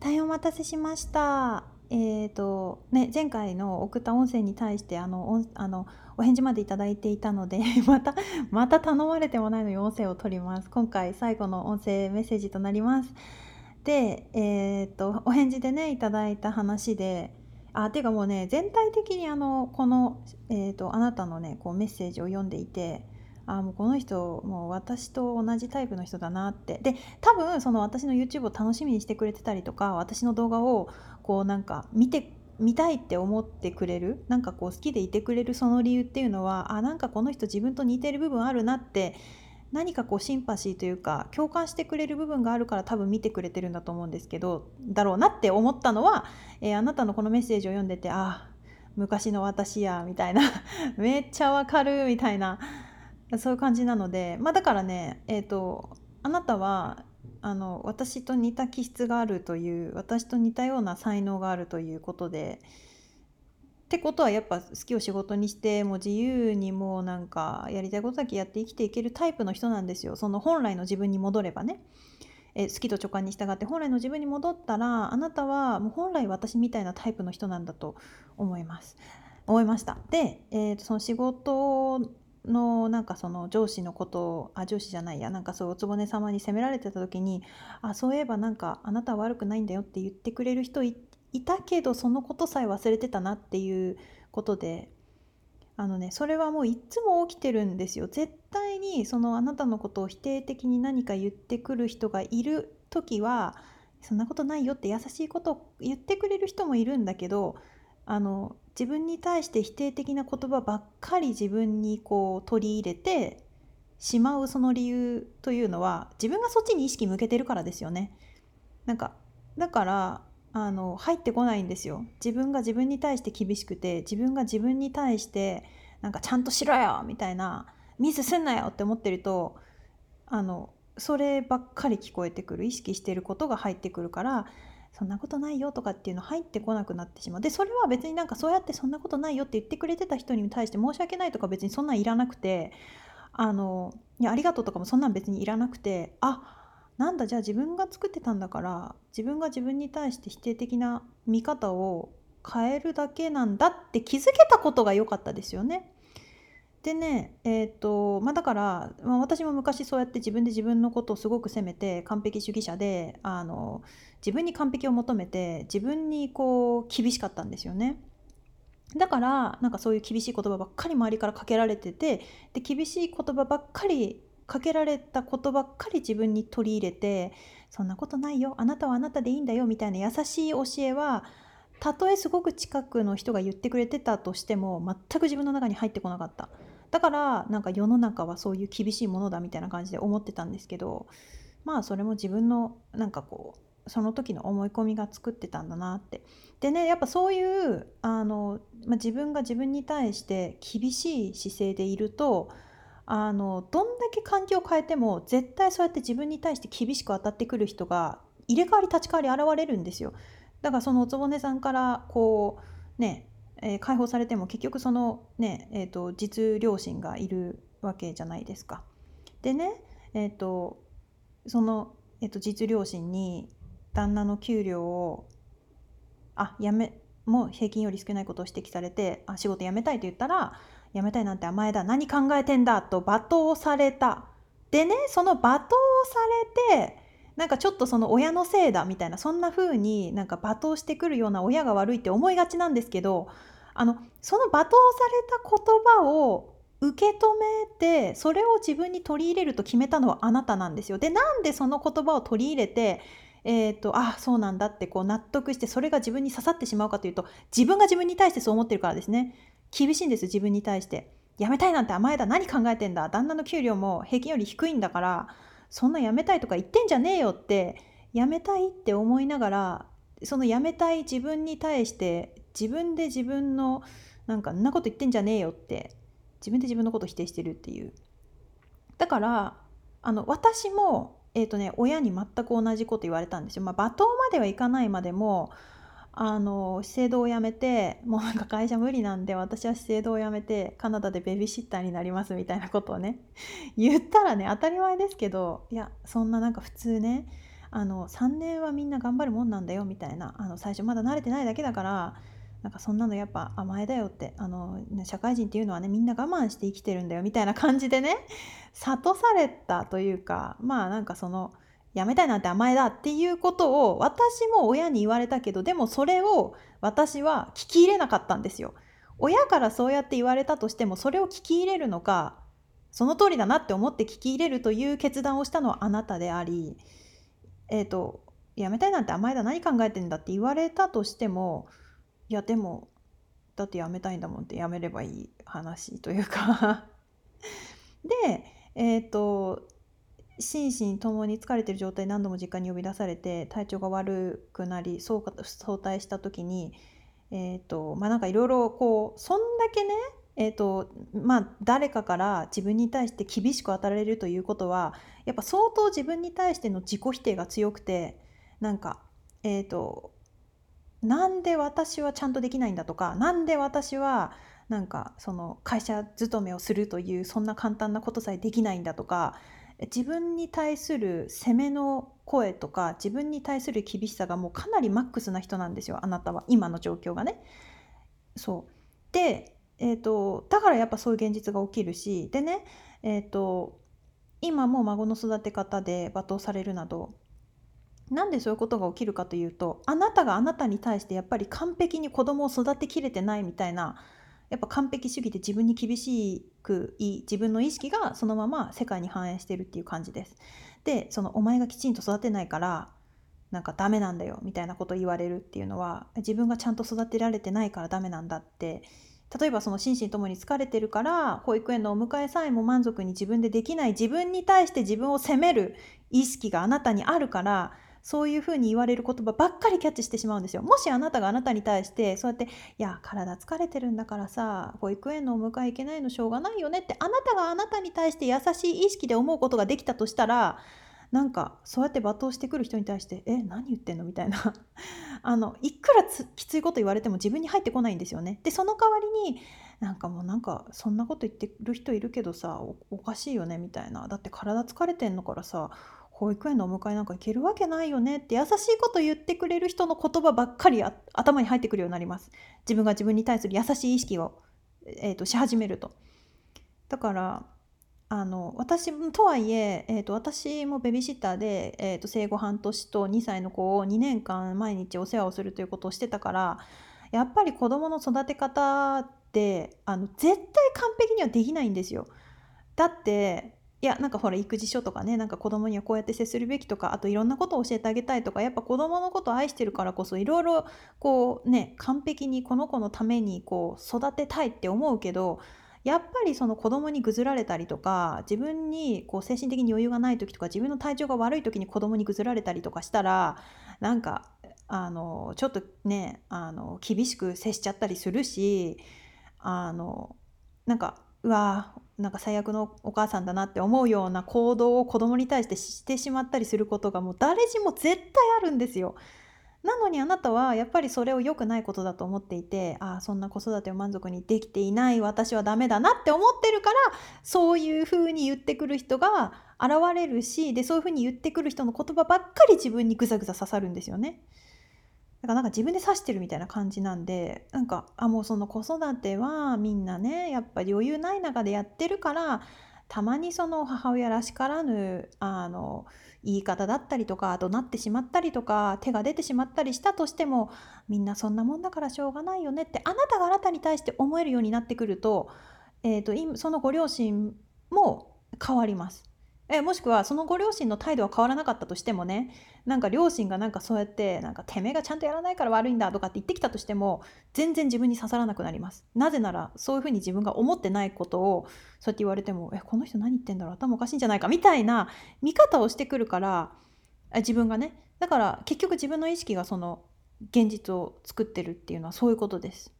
大変お待たせしました。前回の送った音声に対してお返事までいただいていたのでまた頼まれてもないのに音声を取ります。今回最後の音声メッセージとなります。で、お返事でねいただいた話で、ていうかもうね全体的にこの、あなたのねこうメッセージを読んでいて、もうこの人もう私と同じタイプの人だなって。で多分その私の YouTube を楽しみにしてくれてたりとか、私の動画をこうなんか見たいって思ってくれる、なんかこう好きでいてくれるその理由っていうのは、なんかこの人自分と似てる部分あるなって、何かこうシンパシーというか共感してくれる部分があるから多分見てくれてるんだと思うんですけど、だろうなって思ったのは、あなたのこのメッセージを読んでて、昔の私やみたいなめっちゃわかるみたいな、そういう感じなので、だからね、あなたは私と似た気質があるという、私と似たような才能があるということで、ってことはやっぱ好きを仕事にしてもう自由にもうなんかやりたいことだけやって生きていけるタイプの人なんですよ。その本来の自分に戻ればね、好きと直感に従って本来の自分に戻ったら、あなたはもう本来私みたいなタイプの人なんだと思いました。で、その仕事のなんかその上司のことを上司じゃないや、なんかそうお局様に責められてた時に、そういえばなんかあなたは悪くないんだよって言ってくれる人いたけど、そのことさえ忘れてたなっていうことで、それはもういつも起きてるんですよ。絶対にそのあなたのことを否定的に何か言ってくる人がいる時は、そんなことないよって優しいことを言ってくれる人もいるんだけど、自分に対して否定的な言葉ばっかり自分にこう取り入れてしまう、その理由というのは自分がそっちに意識向けてるからですよね。なんかだから入ってこないんですよ。自分が自分に対して厳しくて、自分が自分に対してなんかちゃんとしろよみたいな、ミスすんなよって思ってると、そればっかり聞こえてくる、意識していることが入ってくるから、そんなことないよとかっていうの入ってこなくなってしまう。でそれは別になんかそうやってそんなことないよって言ってくれてた人に対して申し訳ないとか別にそんなんいらなくて、いやありがとうとかもそんなん別にいらなくて、なんだじゃあ自分が作ってたんだから、自分が自分に対して否定的な見方を変えるだけなんだって気づけたことが良かったですよね。でね、だから、私も昔そうやって自分で自分のことをすごく責めて完璧主義者で、自分に完璧を求めて自分にこう厳しかったんですよね。だからなんかそういう厳しい言葉ばっかり周りからかけられてて、で厳しい言葉ばっかりかけられたことばっかり自分に取り入れて、そんなことないよ、あなたはあなたでいいんだよみたいな優しい教えは、たとえすごく近くの人が言ってくれてたとしても全く自分の中に入ってこなかった。だからなんか世の中はそういう厳しいものだみたいな感じで思ってたんですけど、それも自分のなんかこうその時の思い込みが作ってたんだなって。でね、やっぱそういう自分が自分に対して厳しい姿勢でいると、どんだけ環境を変えても絶対そうやって自分に対して厳しく当たってくる人が入れ替わり立ち替わり現れるんですよ。だからそのお局さんからこうね、解放されても結局そのね、実両親がいるわけじゃないですか。でね、その、実両親に旦那の給料をもう平均より少ないことを指摘されて、仕事辞めたいと言ったら、辞めたいなんて甘えだ、何考えてんだと罵倒された。でね、その罵倒されて、なんかちょっとその親のせいだみたいな、そんな風になんか罵倒してくるような親が悪いって思いがちなんですけど、その罵倒された言葉を受け止めて、それを自分に取り入れると決めたのはあなたなんですよ。で、なんでその言葉を取り入れて、そうなんだってこう納得して、それが自分に刺さってしまうかというと、自分が自分に対してそう思ってるからですね。厳しいんです、自分に対して。辞めたいなんて甘えだ、何考えてんだ、旦那の給料も平均より低いんだから、そんな辞めたいとか言ってんじゃねえよって、辞めたいって思いながら、その辞めたい自分に対して自分で自分のなんかんなこと言ってんじゃねえよって、自分で自分のことを否定してるっていう。だから私も親に全く同じこと言われたんですよ。罵倒まではいかないまでも、資生堂を辞めて、もうなんか会社無理なんで私は資生堂を辞めてカナダでベビーシッターになりますみたいなことをね言ったらね、当たり前ですけど、いやそんななんか普通ね、 3年はみんな頑張るもんなんだよみたいな、最初まだ慣れてないだけだから、なんかそんなのやっぱ甘えだよって、ね、社会人っていうのはね、みんな我慢して生きてるんだよみたいな感じでね、諭されたというか、まあなんかやめたいなんて甘えだっていうことを私も親に言われたけど、でもそれを私は聞き入れなかったんですよ。親からそうやって言われたとしても、それを聞き入れるのか、その通りだなって思って聞き入れるという決断をしたのはあなたであり、やめたいなんて甘えだ、何考えてんだって言われたとしても、いやでもだってやめたいんだもんってやめればいい話というかで、心身ともに疲れてる状態で何度も実家に呼び出されて体調が悪くなり早退した時に、なんかいろいろこうそんだけね、誰かから自分に対して厳しく当たられるということはやっぱ相当自分に対しての自己否定が強くて、なんかなんで私はちゃんとできないんだとか、なんで私はなんか会社勤めをするというそんな簡単なことさえできないんだとか、自分に対する責めの声とか自分に対する厳しさがもうかなりマックスな人なんですよ、あなたは。今の状況がね。そうで、だからやっぱそういう現実が起きるし、でね、今も孫の育て方で罵倒されるなど、なんでそういうことが起きるかというと、あなたがあなたに対してやっぱり完璧に子供を育てきれてないみたいな、やっぱ完璧主義で自分に厳しく自分の意識がそのまま世界に反映してるっていう感じです。で、お前がきちんと育てないからなんかダメなんだよみたいなことを言われるっていうのは、自分がちゃんと育てられてないからダメなんだって。例えば心身ともに疲れてるから保育園のお迎えさえも満足に自分でできない、自分に対して自分を責める意識があなたにあるから、そういうふうに言われる言葉ばっかりキャッチしてしまうんですよ。もしあなたがあなたに対してそうやって、いや体疲れてるんだからさ保育園のお迎え行けないのしょうがないよねって、あなたがあなたに対して優しい意識で思うことができたとしたら、なんかそうやって罵倒してくる人に対して何言ってんのみたいないくらきついこと言われても自分に入ってこないんですよね。でその代わりになんかそんなこと言ってる人いるけどさ、おかしいよねみたいな、だって体疲れてんのからさ保育園のお迎えなんか行けるわけないよねって優しいこと言ってくれる人の言葉ばっかり頭に入ってくるようになります。自分が自分に対する優しい意識を、し始めると。だから私とはいえ、私もベビーシッターで、生後半年と2歳の子を2年間毎日お世話をするということをしてたから、やっぱり子供の育て方って絶対完璧にはできないんですよ。だっていやなんかほら育児書とかね、なんか子供にはこうやって接するべきとか、あといろんなことを教えてあげたいとか、やっぱ子供のことを愛してるからこそいろいろこうね、完璧にこの子のためにこう育てたいって思うけど、やっぱりその子供にぐずられたりとか、自分にこう精神的に余裕がない時とか、自分の体調が悪い時に子供にぐずられたりとかしたら、なんかちょっとね厳しく接しちゃったりするし、なんかうわなんか最悪のお母さんだなって思うような行動を子供に対してしてしまったりすることがもう誰しも絶対あるんですよ。なのにあなたはやっぱりそれを良くないことだと思っていて、そんな子育てを満足にできていない私はダメだなって思ってるから、そういう風に言ってくる人が現れるし、でそういう風に言ってくる人の言葉ばっかり自分にぐざぐざ刺さるんですよね。だからなんか自分で刺してるみたいな感じなんで、なんかもうその子育てはみんなねやっぱり余裕ない中でやってるから、たまにその母親らしからぬ言い方だったりとか怒鳴ってしまったりとか手が出てしまったりしたとしても、みんなそんなもんだからしょうがないよねってあなたがあなたに対して思えるようになってくると、そのご両親も変わります。もしくはそのご両親の態度は変わらなかったとしてもね、なんか両親がなんかそうやってなんかてめえがちゃんとやらないから悪いんだとかって言ってきたとしても全然自分に刺さらなくなります。なぜならそういうふうに自分が思ってないことをそうやって言われても、この人何言ってんだろう、頭おかしいんじゃないかみたいな見方をしてくるから、自分がね、だから結局自分の意識がその現実を作ってるっていうのはそういうことです。